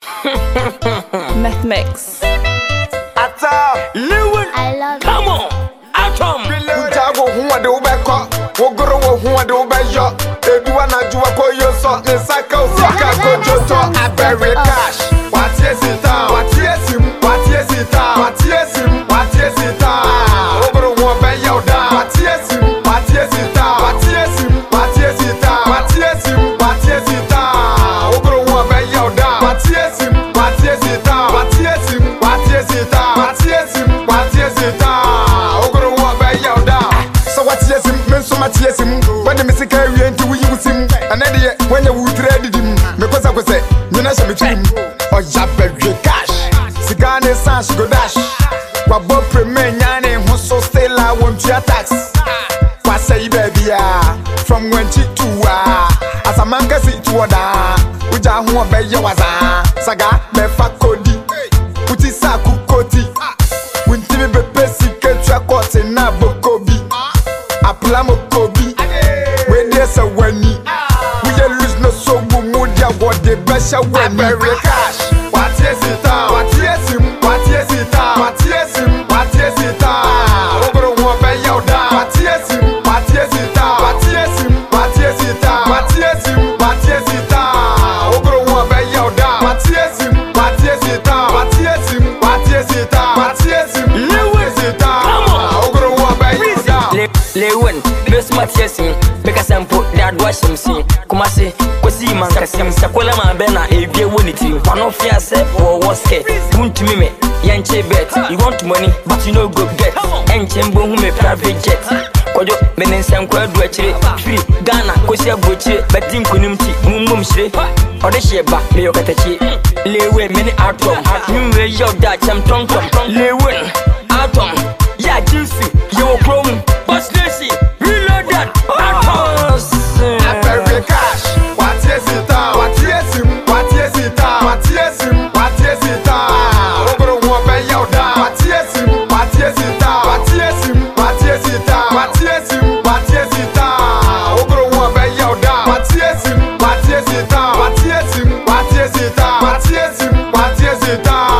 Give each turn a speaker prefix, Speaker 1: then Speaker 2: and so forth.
Speaker 1: Meth Mix.
Speaker 2: Lewin,
Speaker 3: I love
Speaker 2: come on, Atom.
Speaker 4: Utago huwa de ubeko, wogoro wo huwa de ubeyo. Edua na juwa ko yoso, nisaka usika ko joto. I bury cash. What yes it down? What yes him? What yes it down? What yes him? What yes it down? Wogoro wo beyo down. What yes him? What yes it down? What yes him? What yes it down? What yes him? What yes it down? Wogoro wo beyo down. What yes him? What yes it down? What yes him? What yes it down? What yes him? What yes it down? Wogoro wo beyo down. So what yes him? Men so much yes him. When the music carry into we use him. And then when you would ready him, because I was say, you know some trim. Oh yeah, baby cash. Sigane sans go dash. Wabo premier nyane huso still I want your tax. What say baby from when she to as a man can see to order. Uja huwa be yawaza. Saga me fa kodi. Uti sa kukoti. Winti me be pesi ketwa kote na bokobi. Apula mokobi. When there's a wani. We lose no so mudia what the best way. Bury cash. What yes it down? What yes him? What yes it down? What yes him? What yes it down? Ogoro wo be yo down. What yes him? What yes it down? What yes him? What yes it down? What yes him? What yes it down? Ogoro wo be yo down. What yes him? What yes it down? What yes him? What yes it down? What yes him? Lewis it down. Ogoro wo be yo down.
Speaker 5: Lewin, best Matthias, because I'm put that wash him see. Kumasi, Kosi Mankasim, Sakola Bena, a beer unity. One of your self or was scared. Won't me, Yanche bet. You want money, but you know go get. And Chembo who may private jet. Kojo, Benin Sanqua, free Ghana, Kosia Butcher, but Dinkunumti, Mumshre, or the Sheba, Leokatachi. Lewin, many atom, you may your Dutch, I'm Tom Tom, Lewin, atom, yeah, juicy, you're chrome, but Stacy, reload that, atoms.
Speaker 4: I bury cash. What yes it down? What yes him? What yes it down? What yes him? What yes it down? Ogoro wo be yo down. What yes him? What yes it down? What yes him? What yes it down? What yes him? What yes it down? Ogoro wo be yo down. What yes him? What yes it down? What yes him? What yes it down? What yes him? What yes it down?